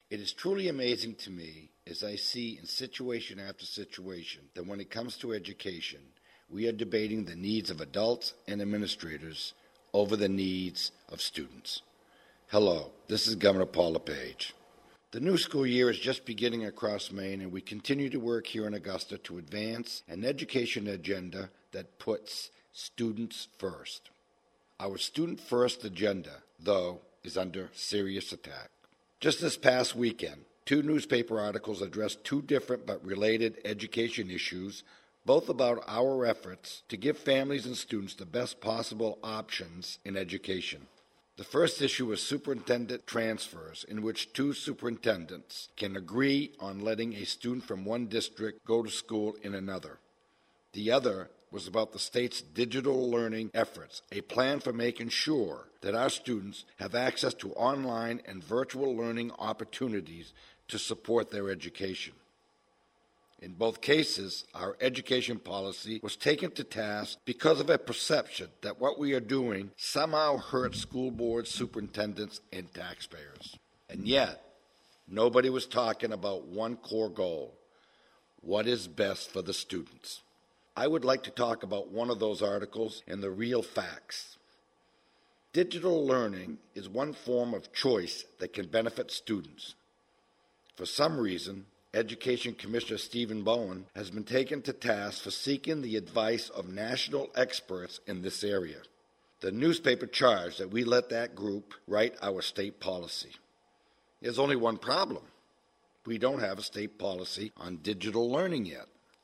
It is truly amazing to me as I see in situation after situation that when it comes to education, we are debating the needs of adults and administrators over the needs of students. Hello, this is Governor Paul LePage. The new school year is just beginning across Maine, and we continue to work here in Augusta to advance an education agenda that puts students first. Our student-first agenda, though, is under serious attack. Just this past weekend, 2 newspaper articles addressed 2 different but related education issues, both about our efforts to give families and students the best possible options in education. The first issue was superintendent transfers, in which 2 superintendents can agree on letting a student from one district go to school in another. The other was about the state's digital learning efforts, a plan for making sure that our students have access to online and virtual learning opportunities to support their education. In both cases, our education policy was taken to task because of a perception that what we are doing somehow hurts school boards, superintendents, and taxpayers. And yet, nobody was talking about one core goal: what is best for the students. I would like to talk about one of those articles and the real facts. Digital learning is one form of choice that can benefit students. For some reason, Education Commissioner Stephen Bowen has been taken to task for seeking the advice of national experts in this area. The newspaper charged that we let that group write our state policy. There's only one problem. We don't have a state policy on digital learning yet.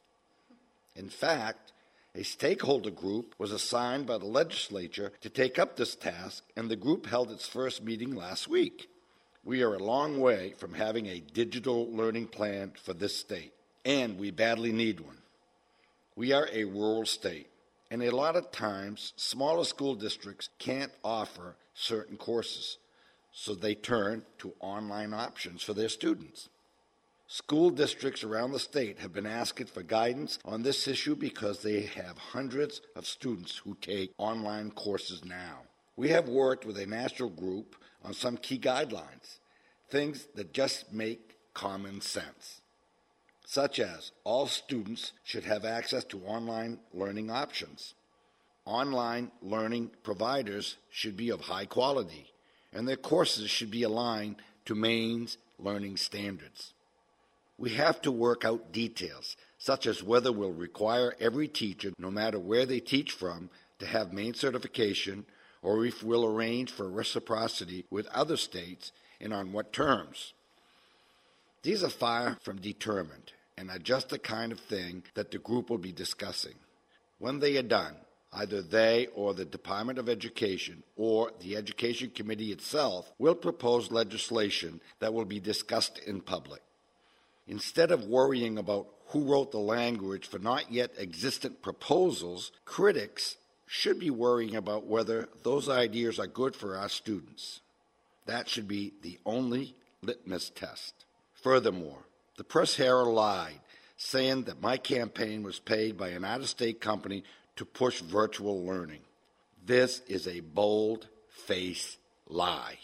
In fact, a stakeholder group was assigned by the legislature to take up this task, and the group held its first meeting last week. We are a long way from having a digital learning plan for this state, and we badly need one. We are a rural state, and a lot of times, smaller school districts can't offer certain courses, so they turn to online options for their students. School districts around the state have been asking for guidance on this issue because they have hundreds of students who take online courses now. We have worked with a national group on some key guidelines, things that just make common sense, such as all students should have access to online learning options. Online learning providers should be of high quality, and their courses should be aligned to Maine's learning standards. We have to work out details, such as whether we'll require every teacher, no matter where they teach from, to have Maine certification, or if we'll arrange for reciprocity with other states and on what terms. These are far from determined and are just the kind of thing that the group will be discussing. When they are done, either they or the Department of Education or the Education Committee itself will propose legislation that will be discussed in public. Instead of worrying about who wrote the language for not yet existent proposals, critics should be worrying about whether those ideas are good for our students. That should be the only litmus test. Furthermore, the Press-Herald lied, saying that my campaign was paid by an out-of-state company to push virtual learning. This is a bold-faced lie.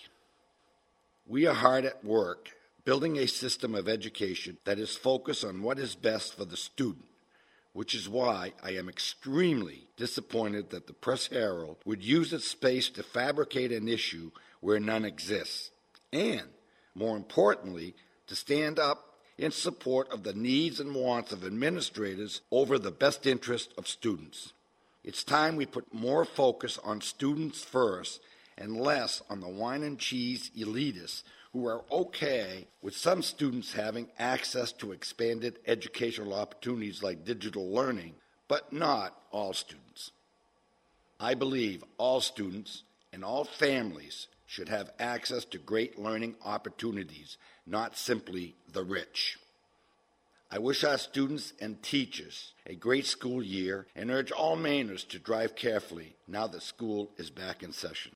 We are hard at work building a system of education that is focused on what is best for the student, which is why I am extremely disappointed that the Press-Herald would use its space to fabricate an issue where none exists, and, more importantly, to stand up in support of the needs and wants of administrators over the best interest of students. It's time we put more focus on students first and less on the wine and cheese elitists who are okay with some students having access to expanded educational opportunities like digital learning, but not all students. I believe all students and all families should have access to great learning opportunities, not simply the rich. I wish our students and teachers a great school year and urge all Mainers to drive carefully now that school is back in session.